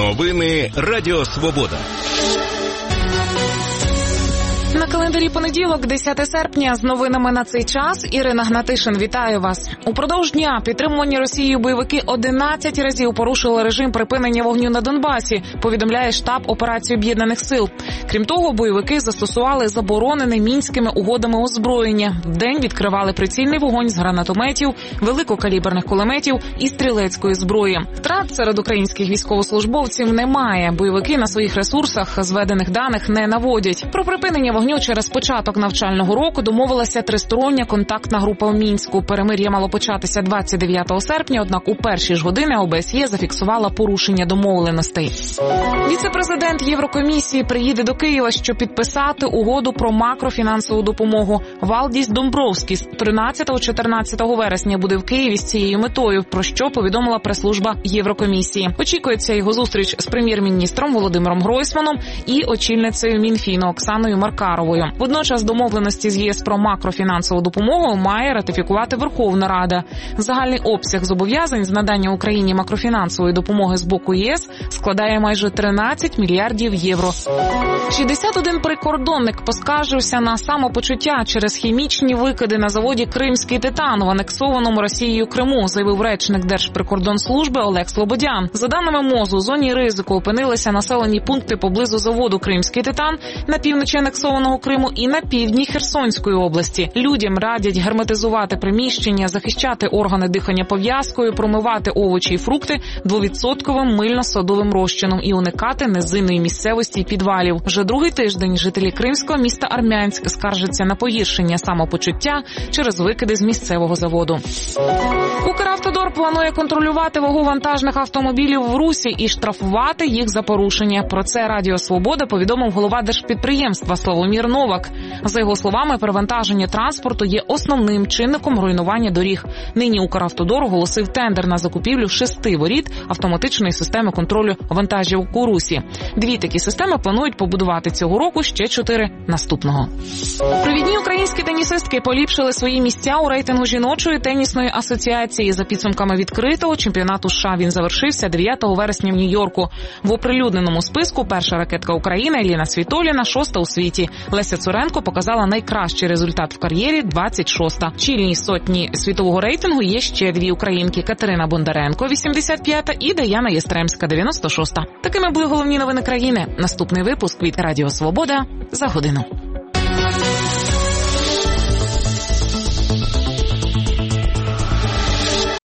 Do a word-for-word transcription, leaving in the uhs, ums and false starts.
Новини Радіо Свобода. На календарі понеділок, десяте серпня, з новинами на цей час Ірина Гнатишин. Вітаю вас. Упродовж дня підтримувані Росією бойовики одинадцять разів порушили режим припинення вогню на Донбасі, повідомляє штаб операції Об'єднаних сил. Крім того, бойовики застосували заборонене Мінськими угодами озброєння. Вдень відкривали прицільний вогонь з гранатометів, великокаліберних кулеметів і стрілецької зброї. Втрат серед українських військовослужбовців немає. Бойовики на своїх ресурсах зведених даних не наводять. Про припинення вогню через початок навчального року домовилася тристороння контактна група у Мінську. Перемир'я мало початися двадцять дев'ятого серпня, однак у перші ж години ОБСЄ зафіксувала порушення домовленостей. Віце-президент Єврокомісії приїде до Києва, щоб підписати угоду про макрофінансову допомогу. Валдіс Домбровскіс тринадцятого-чотирнадцятого вересня буде в Києві з цією метою, про що повідомила прес-служба Єврокомісії. Очікується його зустріч з прем'єр-міністром Володимиром Гройсманом і очільницею Мінфіну Оксаною Маркаровою. Водночас домовленості з ЄС про макрофінансову допомогу має ратифікувати Верховна Рада. Загальний обсяг зобов'язань з надання Україні макрофінансової допомоги з боку ЄС складає майже тринадцять мільярдів євро. шістдесят один прикордонник поскаржився на самопочуття через хімічні викиди на заводі «Кримський титан» в анексованому Росією Криму, заявив речник Держприкордонслужби Олег Слободян. За даними МОЗу, у зоні ризику опинилися населені пункти поблизу заводу «Кримський титан» на півночі анексованого Криму і на півдні Херсонської області. Людям радять герметизувати приміщення, захищати органи дихання пов'язкою, промивати овочі і фрукти двовідсотковим мильно-содовим розчином і уникати низинної місцевості і підвалів. Вже другий тиждень жителі кримського міста Армянськ скаржаться на погіршення самопочуття через викиди з місцевого заводу. Укравтодор планує контролювати вагу вантажних автомобілів в Русі і штрафувати їх за порушення. Про це Радіо Свобода повідомив голова держпідприємства Славомір Новак. За його словами, перевантаження транспорту є основним чинником руйнування доріг. Нині Укравтодор оголосив тендер на закупівлю шести воріт автоматичної системи контролю вантажівок у Русі. Дві такі системи планують побудувати цього року, ще чотири наступного. Провідні українські тенісистки поліпшили свої місця у рейтингу жіночої тенісної асоціації. За підсумками відкритого чемпіонату США він завершився дев'ятого вересня в Нью-Йорку. В оприлюдненому списку перша ракетка України Еліна Світоліна шоста у світі. Леся Цуренко показала найкращий результат в кар'єрі – двадцять шоста. В чільній сотні світового рейтингу є ще дві українки – Катерина Бондаренко, вісімдесят п'ята, і Даяна Єстремська, дев'яносто шоста. Такими були головні новини країни. Наступний випуск від Радіо Свобода за годину.